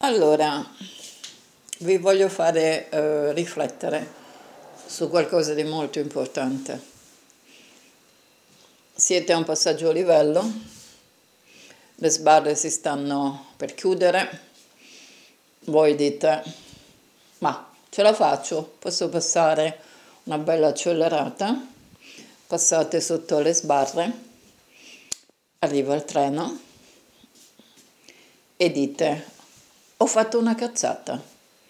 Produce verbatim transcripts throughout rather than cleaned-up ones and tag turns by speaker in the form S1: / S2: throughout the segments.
S1: Allora, vi voglio fare eh, riflettere su qualcosa di molto importante. Siete a un passaggio a livello, le sbarre si stanno per chiudere, voi dite, ma ce la faccio, posso passare una bella accelerata, passate sotto le sbarre, arriva il treno e dite, ho fatto una cazzata.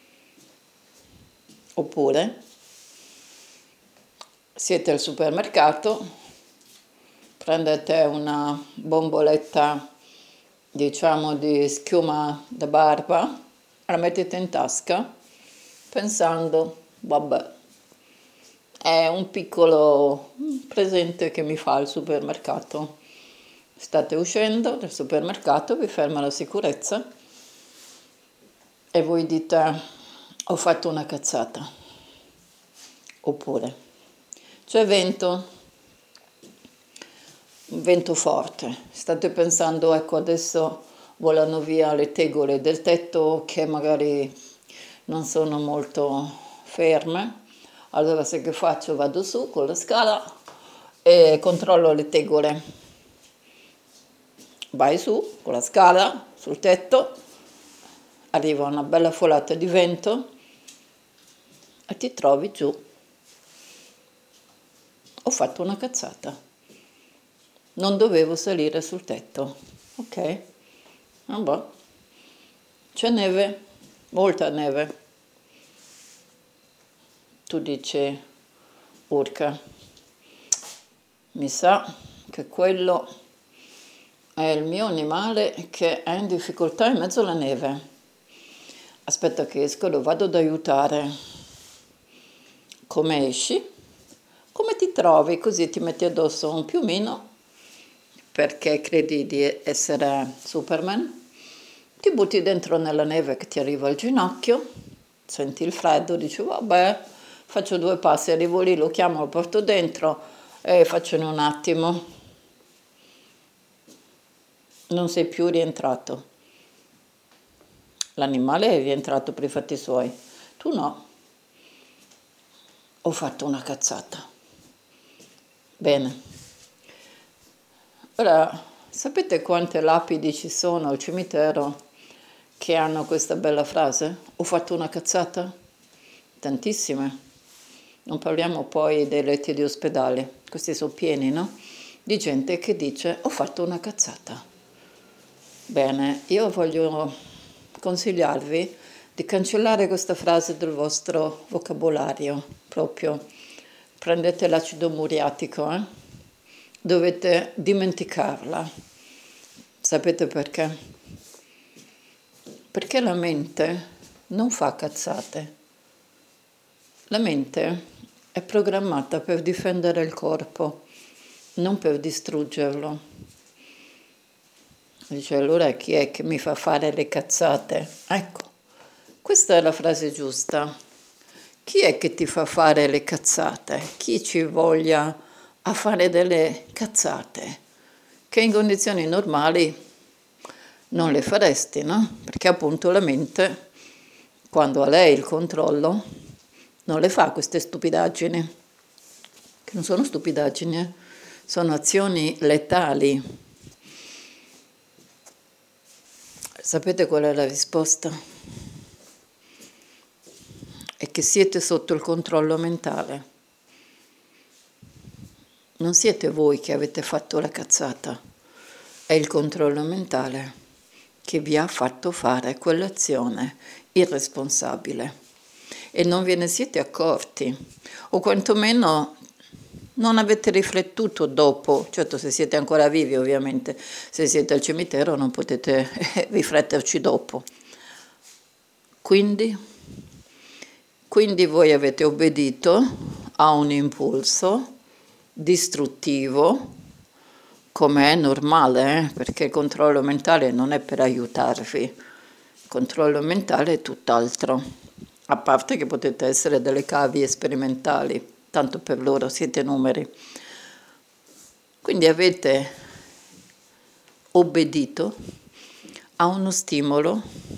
S1: Oppure siete al supermercato, prendete una bomboletta, diciamo, di schiuma da barba, la mettete in tasca pensando, vabbè, è un piccolo presente che mi fa il supermercato. State uscendo dal supermercato, vi ferma la sicurezza e voi dite, ho fatto una cazzata. Oppure c'è vento, un vento forte, state pensando, ecco, adesso volano via le tegole del tetto che magari non sono molto ferme, allora sai che faccio? Vado su con la scala e controllo le tegole. Vai su con la scala sul tetto, arriva una bella folata di vento e ti trovi giù. Ho fatto una cazzata. Non dovevo salire sul tetto. Ok? Vabbè. C'è neve, molta neve. Tu dici, urca, mi sa che quello è il mio animale che è in difficoltà in mezzo alla neve. Aspetta che esco, lo vado ad aiutare. Come esci? Come ti trovi? Così ti metti addosso un piumino perché credi di essere Superman, ti butti dentro nella neve che ti arriva al ginocchio, senti il freddo, dici vabbè, faccio due passi, arrivo lì, lo chiamo, lo porto dentro e faccio in un attimo. Non sei più rientrato. L'animale è rientrato per i fatti suoi, tu no. Ho fatto una cazzata. Bene. Ora, sapete quante lapidi ci sono al cimitero che hanno questa bella frase? Ho fatto una cazzata? Tantissime. Non parliamo poi dei letti di ospedale, questi sono pieni, no? Di gente che dice ho fatto una cazzata. Bene, io voglio consigliarvi di cancellare questa frase dal vostro vocabolario, proprio. Prendete l'acido muriatico, eh? Dovete dimenticarla. Sapete perché? Perché la mente non fa cazzate. La mente è programmata per difendere il corpo, non per distruggerlo. Dice, allora chi è che mi fa fare le cazzate? Ecco, questa è la frase giusta. Chi è che ti fa fare le cazzate? Chi ci voglia a fare delle cazzate che in condizioni normali non le faresti, no? Perché appunto la mente, quando ha lei il controllo, non le fa queste stupidaggini, che non sono stupidaggini, eh? Sono azioni letali. Sapete qual è la risposta? È che siete sotto il controllo mentale. Non siete voi che avete fatto la cazzata, è il controllo mentale che vi ha fatto fare quell'azione irresponsabile e non ve ne siete accorti, o quantomeno non avete riflettuto dopo, certo se siete ancora vivi ovviamente, se siete al cimitero non potete rifletterci dopo. Quindi, quindi voi avete obbedito a un impulso distruttivo, come è normale, eh? Perché il controllo mentale non è per aiutarvi, il controllo mentale è tutt'altro, a parte che potete essere delle cavie sperimentali, tanto per loro siete numeri. Quindi avete obbedito a uno stimolo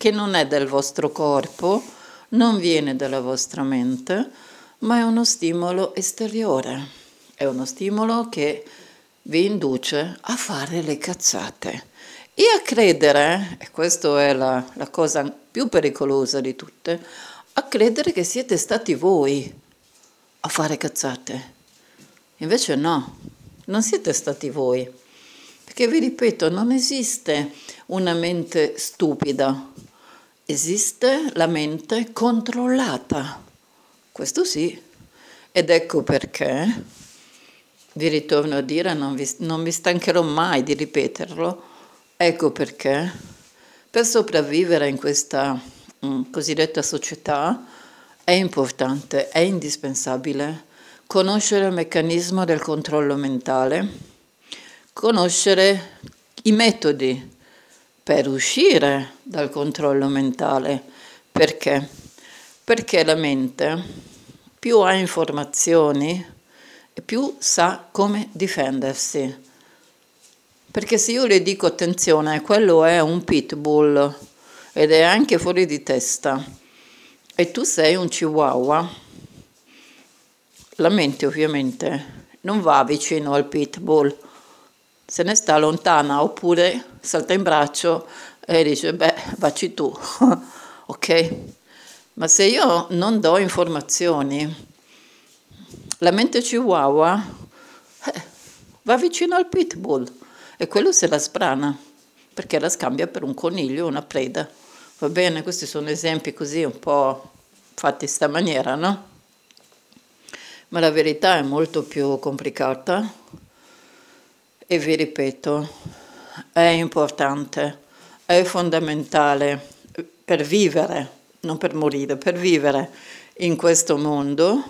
S1: che non è del vostro corpo, non viene dalla vostra mente, ma è uno stimolo esteriore, è uno stimolo che vi induce a fare le cazzate e a credere, e questa è la, la cosa più pericolosa di tutte, a credere che siete stati voi a fare cazzate. Invece no, non siete stati voi, perché vi ripeto, non esiste una mente stupida, esiste la mente controllata, questo sì, ed ecco perché, vi ritorno a dire, non, vi, non mi stancherò mai di ripeterlo, ecco perché per sopravvivere in questa mh, cosiddetta società è importante, è indispensabile conoscere il meccanismo del controllo mentale, conoscere i metodi per uscire dal controllo mentale. Perché? Perché la mente più ha informazioni e più sa come difendersi. Perché se io le dico attenzione, quello è un pitbull ed è anche fuori di testa e tu sei un chihuahua, la mente ovviamente non va vicino al pitbull, se ne sta lontana oppure salta in braccio e dice beh, vacci tu, ok? Ma se io non do informazioni, la mente chihuahua eh, va vicino al pitbull e quello se la sbrana perché la scambia per un coniglio, una preda. Va bene, questi sono esempi così un po' fatti in sta maniera, no? Ma la verità è molto più complicata e vi ripeto, è importante, è fondamentale per vivere, non per morire, per vivere in questo mondo,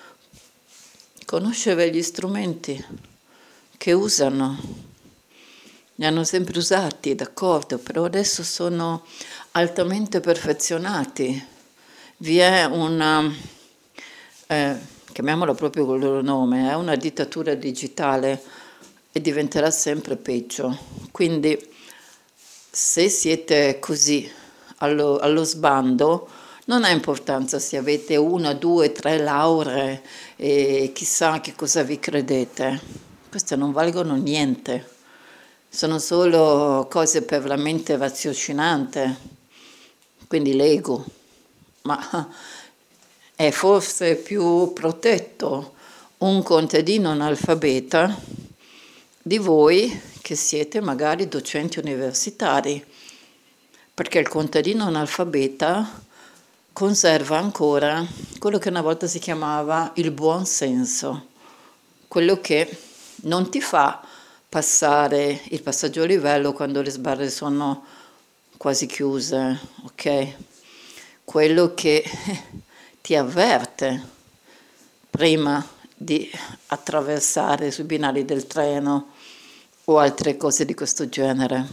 S1: conoscere gli strumenti che usano. Ne hanno sempre usati, d'accordo, però adesso sono altamente perfezionati. Vi è una, eh, chiamiamola proprio col loro nome, è una dittatura digitale e diventerà sempre peggio. Quindi se siete così allo, allo sbando, non ha importanza se avete una, due, tre lauree e chissà che cosa vi credete. Queste non valgono niente. Sono solo cose per la mente raziocinante, quindi l'ego, ma è forse più protetto un contadino analfabeta di voi che siete magari docenti universitari, perché il contadino analfabeta conserva ancora quello che una volta si chiamava il buon senso, quello che non ti fa passare il passaggio a livello quando le sbarre sono quasi chiuse, ok? Quello che ti avverte prima di attraversare sui binari del treno o altre cose di questo genere.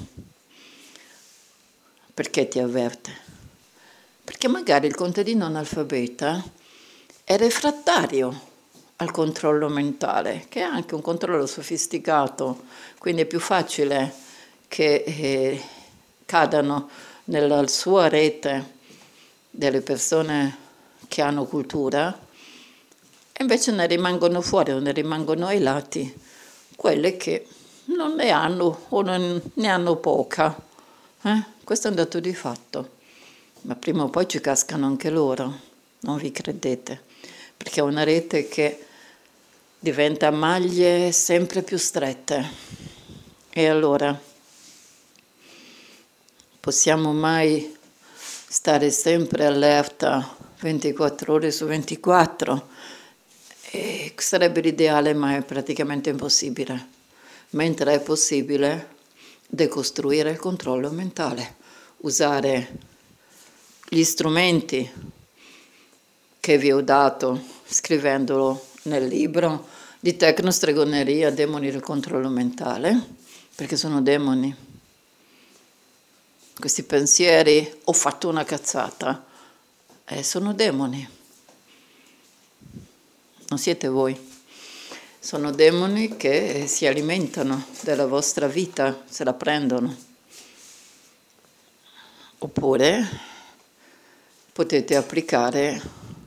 S1: Perché ti avverte? Perché magari il contadino analfabeta è refrattario al controllo mentale, che è anche un controllo sofisticato, quindi è più facile che eh, cadano nella sua rete delle persone che hanno cultura e invece ne rimangono fuori o ne rimangono ai lati quelle che non ne hanno o non ne hanno poca. Eh? Questo è un dato di fatto, ma prima o poi ci cascano anche loro, non vi credete, perché è una rete che diventa maglie sempre più strette. E allora, possiamo mai stare sempre allerta ventiquattro ore su ventiquattro? E sarebbe l'ideale, ma è praticamente impossibile. Mentre è possibile decostruire il controllo mentale, usare gli strumenti che vi ho dato scrivendolo nel libro di Tecnostregoneria, Demoni del controllo mentale, perché sono demoni. Questi pensieri, ho fatto una cazzata, eh, sono demoni. Non siete voi. Sono demoni che si alimentano della vostra vita, se la prendono. Oppure potete applicare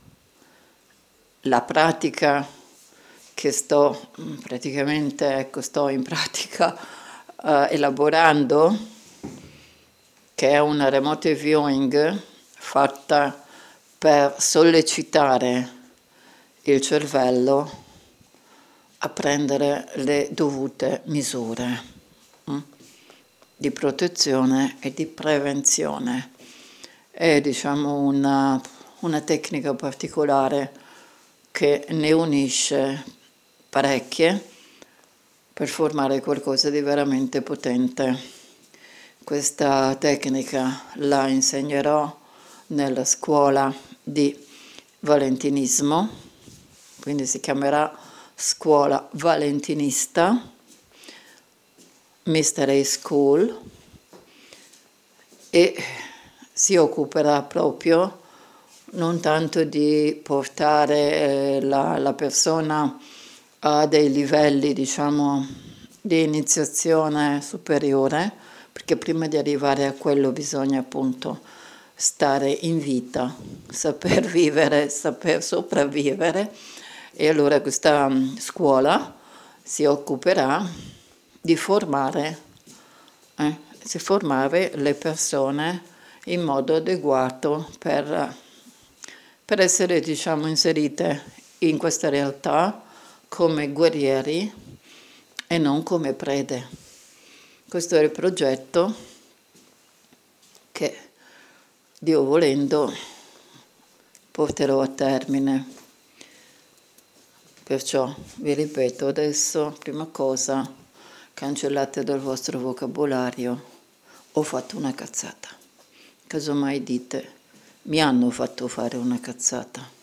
S1: la pratica che sto praticamente, ecco, sto in pratica uh, elaborando, che è una remote viewing fatta per sollecitare il cervello a prendere le dovute misure hm? di protezione e di prevenzione. È, diciamo, una, una tecnica particolare che ne unisce parecchie per formare qualcosa di veramente potente. Questa tecnica la insegnerò nella scuola di valentinismo, quindi si chiamerà scuola valentinista, Mystery School, e si occuperà proprio non tanto di portare eh, la, la persona a dei livelli, diciamo, di iniziazione superiore, perché prima di arrivare a quello bisogna appunto stare in vita, saper vivere, saper sopravvivere, e allora questa scuola si occuperà di formare, eh, di formare le persone in modo adeguato per, per essere, diciamo, inserite in questa realtà come guerrieri e non come prede. Questo è il progetto che, Dio volendo, porterò a termine. Perciò vi ripeto adesso, prima cosa, cancellate dal vostro vocabolario: ho fatto una cazzata. Casomai dite: mi hanno fatto fare una cazzata.